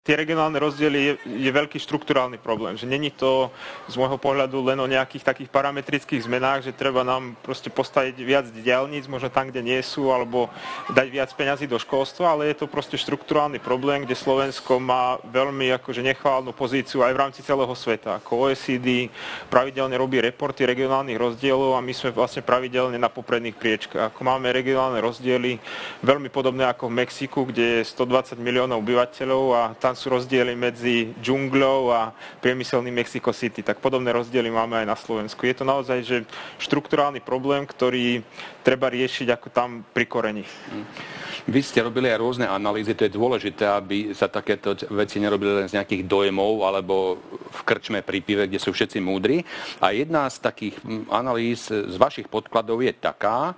Tie regionálne rozdiely je veľký štrukturálny problém, že není to z môjho pohľadu len o nejakých takých parametrických zmenách, že treba nám proste postaviť viac diaľnic, možno tam, kde nie sú, alebo dať viac peňazí do školstva, ale je to proste štrukturálny problém, kde Slovensko má veľmi akože nechválnu pozíciu aj v rámci celého sveta. Ako OECD pravidelne robí reporty regionálnych rozdielov a my sme vlastne pravidelne na popredných priečkách. Ako máme regionálne rozdiely veľmi podobné ako v Mexiku, kde je 120 miliónov obyvateľov a tam sú rozdiely medzi džungľou a priemyselným Mexico City. Tak podobné rozdiely máme aj na Slovensku. Je to naozaj že štrukturálny problém, ktorý treba riešiť ako tam pri koreni. Vy ste robili aj rôzne analýzy, to je dôležité, aby sa takéto veci nerobili len z nejakých dojmov alebo v krčme pri pive, kde sú všetci múdri. A jedna z takých analýz z vašich podkladov je taká,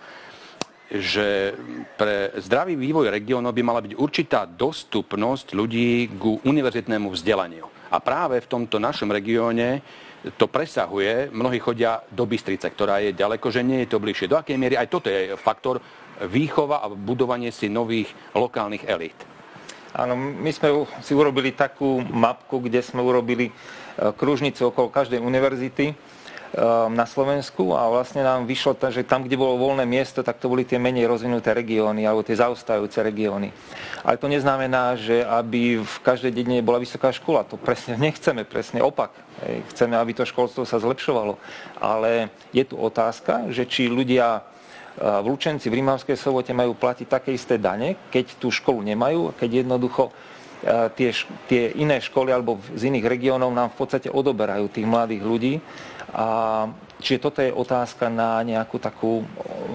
že pre zdravý vývoj regiónov by mala byť určitá dostupnosť ľudí ku univerzitnému vzdelaniu. A práve v tomto našom regióne to presahuje, mnohí chodia do Bystrice, ktorá je ďaleko, že nie je to bližšie. Do akej miery aj toto je faktor výchova a budovanie si nových lokálnych elít? Áno, my sme si urobili takú mapku, kde sme urobili kružnicu okolo každej univerzity na Slovensku a vlastne nám vyšlo, že tam, kde bolo voľné miesto, tak to boli tie menej rozvinuté regióny alebo tie zaostávajúce regióny. Ale to neznamená, že aby v každej dedine bola vysoká škola. To presne nechceme, presne opak. Chceme, aby to školstvo sa zlepšovalo. Ale je tu otázka, že či ľudia v Lučenci, v Rimavskej Sobote majú platiť také isté dane, keď tú školu nemajú, keď jednoducho tie iné školy alebo z iných regiónov nám v podstate odoberajú tých mladých ľudí. A čiže toto je otázka na nejakú takú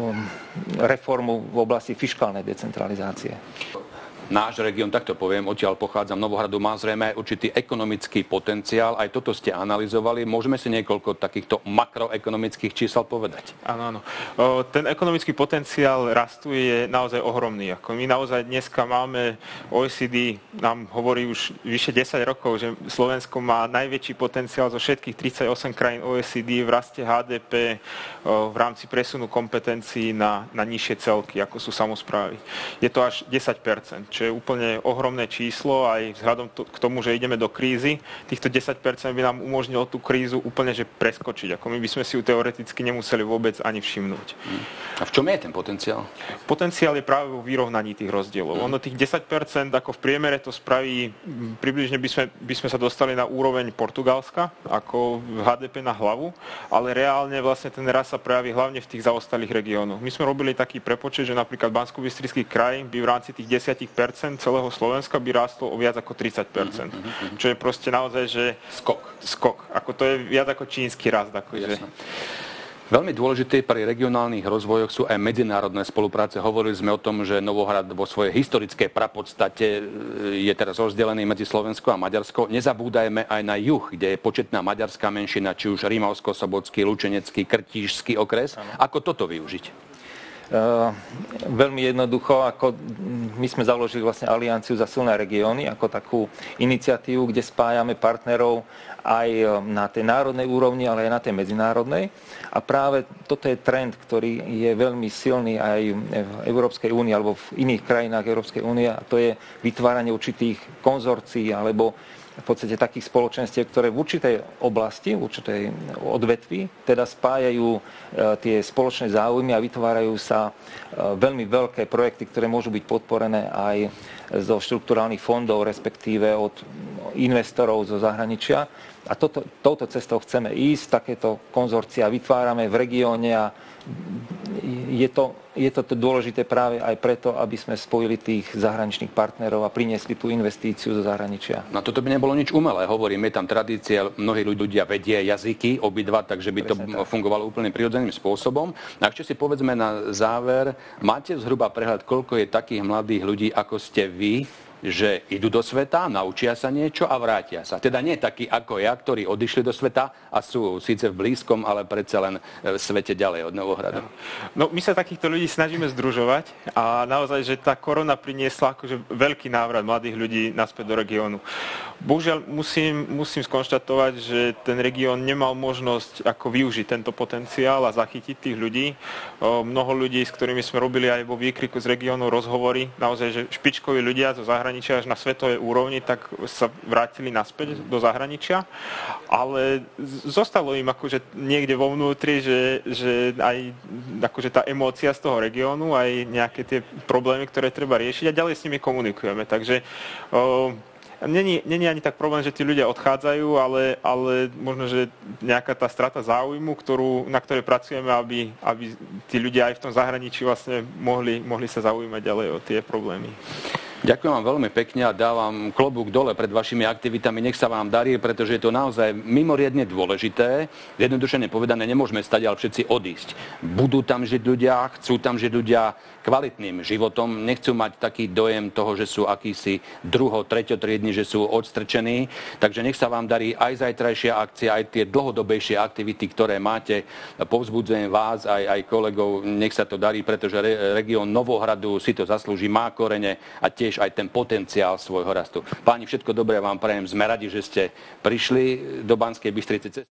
reformu v oblasti fiškálnej decentralizácie. Náš región, takto poviem, odtiaľ pochádzam, Novohradu, má zrejme určitý ekonomický potenciál. Aj toto ste analyzovali. Môžeme si niekoľko takýchto makroekonomických čísel povedať? Áno, áno. Ten ekonomický potenciál rastu je naozaj ohromný. Ako my naozaj dneska máme, OECD nám hovorí už vyše 10 rokov, že Slovensko má najväčší potenciál zo všetkých 38 krajín OECD v raste HDP v rámci presunu kompetencií na nižšie celky, ako sú samosprávy. Je to až 10%. Čo je úplne ohromné číslo aj vzhľadom k tomu, že ideme do krízy. Týchto 10% by nám umožnilo tú krízu úplne že preskočiť. Ako my by sme si ju teoreticky nemuseli vôbec ani všimnúť. A v čom je ten potenciál? Potenciál je práve vo vyrovnaní tých rozdielov. Ono tých 10% ako v priemere to spraví, približne by sme sa dostali na úroveň Portugalska, ako v HDP na hlavu, ale reálne vlastne ten rast sa prejaví hlavne v tých zaostalých regiónoch. My sme robili taký prepočet, že napríklad Banskobystrický kraj by v rámci tých 10% celého Slovenska by rástlo o viac ako 30%. Čo je proste naozaj, že skok. Ako to je viac ako čínsky rast. Akože. Veľmi dôležité pri regionálnych rozvojoch sú aj medzinárodné spolupráce. Hovorili sme o tom, že Novohrad vo svojej historickej prapodstate je teraz rozdelený medzi Slovensko a Maďarsko. Nezabúdajme aj na juh, kde je početná maďarská menšina, či už Rimavsko-Sobotský, Lučenecký, Krtíšský okres. Ako toto využiť? Veľmi jednoducho, ako my sme založili vlastne Alianciu za silné regióny, ako takú iniciatívu, kde spájame partnerov aj na tej národnej úrovni, ale aj na tej medzinárodnej. A práve toto je trend, ktorý je veľmi silný aj v Európskej únii alebo v iných krajinách Európskej únie, a to je vytváranie určitých konzorcií alebo v podstate takých spoločenstiev, ktoré v určitej oblasti, v určitej odvetvi, teda spájajú tie spoločné záujmy a vytvárajú sa veľmi veľké projekty, ktoré môžu byť podporené aj zo štrukturálnych fondov, respektíve od investorov zo zahraničia. A touto cestou chceme ísť, takéto konzorcia vytvárame v regióne a je to dôležité práve aj preto, aby sme spojili tých zahraničných partnerov a priniesli tú investíciu zo zahraničia. No toto by nebolo nič umelé. Hovorím, je tam tradícia, mnohí ľudia vedia jazyky, obidva, takže by to fungovalo úplne prirodzeným spôsobom. A ešte si povedzme na záver, máte zhruba prehľad, koľko je takých mladých ľudí, ako ste vy, že idú do sveta, naučia sa niečo a vrátia sa. Teda nie takí ako ja, ktorí odišli do sveta a sú síce v blízkom, ale predsa len v svete ďalej od Novohradu. No, my sa takýchto ľudí snažíme združovať a naozaj, že tá korona priniesla akože veľký návrat mladých ľudí naspäť do regiónu. Bohužiaľ musím skonštatovať, že ten región nemal možnosť ako využiť tento potenciál a zachytiť tých ľudí. Mnoho ľudí, s ktorými sme robili aj vo výkriku z regiónu rozhovory, naozaj, že špičkoví ľudia zo zahraničia zahraničia až na svetovej úrovni, tak sa vrátili naspäť do zahraničia, ale zostalo im akože niekde vo vnútri, že aj akože tá emócia z toho regiónu, aj nejaké tie problémy, ktoré treba riešiť a ďalej s nimi komunikujeme. Takže není ani tak problém, že tí ľudia odchádzajú, ale možno, že nejaká tá strata záujmu, na ktorej pracujeme, aby tí ľudia aj v tom zahraničí vlastne mohli sa zaujímať ďalej o tie problémy. Ďakujem vám veľmi pekne a dávam klobúk dole pred vašimi aktivitami. Nech sa vám darí, pretože je to naozaj mimoriadne dôležité. Jednoduše povedané, nemôžeme stať, ale všetci odísť. Budú tam žiť ľudia, chcú tam žiť ľudia kvalitným životom, nechcú mať taký dojem toho, že sú akýsi treťotriedni, že sú odstrčení. Takže nech sa vám darí aj zajtrajšia akcia, aj tie dlhodobejšie aktivity, ktoré máte. Povzbudzujem vás, aj kolegov, nech sa to darí, pretože región Novohradu si to zaslúži, má korene a tiež aj ten potenciál svojho rastu. Páni, všetko dobré vám prajem. Sme radi, že ste prišli do Banskej Bystrice.